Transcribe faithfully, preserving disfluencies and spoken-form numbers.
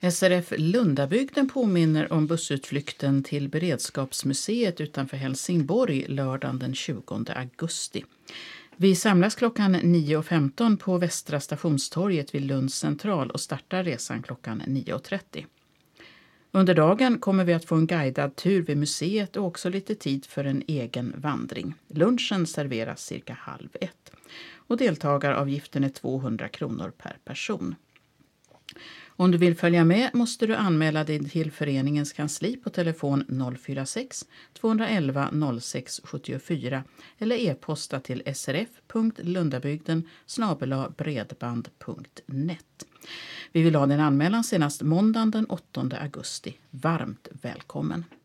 S R F Lundabygden påminner om bussutflykten till Beredskapsmuseet utanför Helsingborg lördagen den tjugonde augusti. Vi samlas klockan nio och femton på Västra stationstorget vid Lunds central och startar resan klockan nio och trettio. Under dagen kommer vi att få en guidad tur vid museet och också lite tid för en egen vandring. Lunchen serveras cirka halv ett och deltagaravgiften är tvåhundra kronor per person. Om du vill följa med måste du anmäla dig till föreningens kansli på telefon noll fyra sex två ett ett noll sex sju fyra eller e-posta till srf.lundabygden snabel-a bredband punkt net. Vi vill ha din anmälan senast måndagen den åttonde augusti. Varmt välkommen!